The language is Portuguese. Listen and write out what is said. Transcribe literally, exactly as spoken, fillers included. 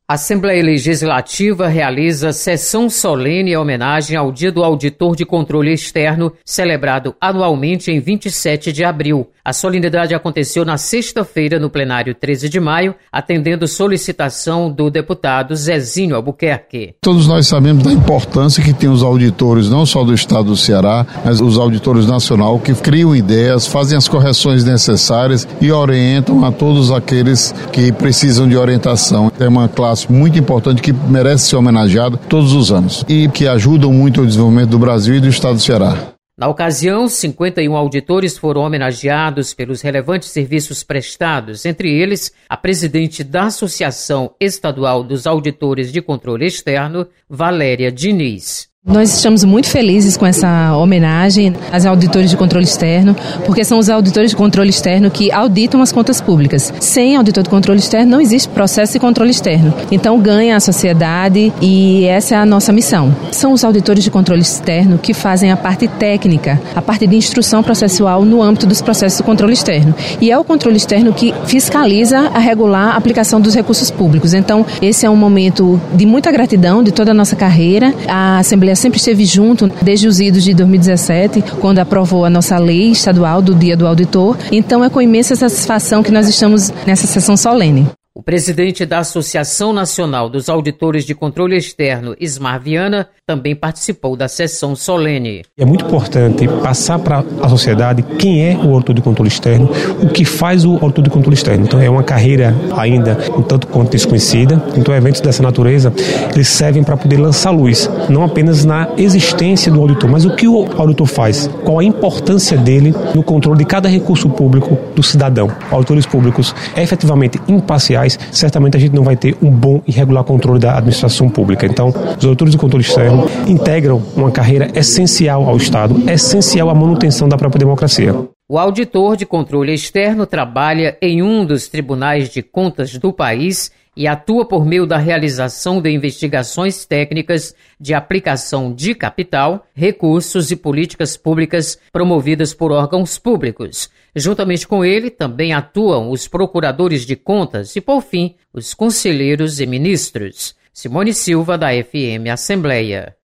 A Assembleia Legislativa realiza sessão solene em homenagem ao Dia do Auditor de Controle Externo, celebrado anualmente em vinte e sete de abril. A solenidade aconteceu na sexta-feira, no plenário treze de maio, atendendo solicitação do deputado Zezinho Albuquerque. Todos nós sabemos da importância que tem os auditores, não só do Estado do Ceará, mas os auditores nacionais, que criam ideias, fazem as correções necessárias e orientam a todos aqueles que precisam de orientação. É uma classe muito importante que merece ser homenageada todos os anos e que ajudam muito ao desenvolvimento do Brasil e do Estado do Ceará. Na ocasião, cinquenta e um auditores foram homenageados pelos relevantes serviços prestados, entre eles a presidente da Associação Estadual dos Auditores de Controle Externo, Valéria Diniz. Nós estamos muito felizes com essa homenagem aos auditores de controle externo, porque são os auditores de controle externo que auditam as contas públicas. Sem auditor de controle externo não existe processo de controle externo. Então ganha a sociedade e essa é a nossa missão. São os auditores de controle externo que fazem a parte técnica, a parte de instrução processual no âmbito dos processos de controle externo. E é o controle externo que fiscaliza a regular a aplicação dos recursos públicos. Então esse é um momento de muita gratidão de toda a nossa carreira. A Assembleia sempre esteve junto desde os idos de dois mil e dezessete, quando aprovou a nossa lei estadual do Dia do Auditor. Então é com imensa satisfação que nós estamos nessa sessão solene. O presidente da Associação Nacional dos Auditores de Controle Externo, Ismar Viana, também participou da sessão solene. É muito importante passar para a sociedade quem é o auditor de controle externo, o que faz o auditor de controle externo. Então é uma carreira ainda um tanto quanto desconhecida. Então eventos dessa natureza, eles servem para poder lançar luz, não apenas na existência do auditor, mas o que o auditor faz, qual a importância dele no controle de cada recurso público do cidadão. Auditores públicos efetivamente imparciais, certamente a gente não vai ter um bom e regular controle da administração pública. Então, os auditores de controle externo integram uma carreira essencial ao Estado, essencial à manutenção da própria democracia. O auditor de controle externo trabalha em um dos tribunais de contas do país e atua por meio da realização de investigações técnicas de aplicação de capital, recursos e políticas públicas promovidas por órgãos públicos. Juntamente com ele, também atuam os procuradores de contas e, por fim, os conselheiros e ministros. Simone Silva, da F M Assembleia.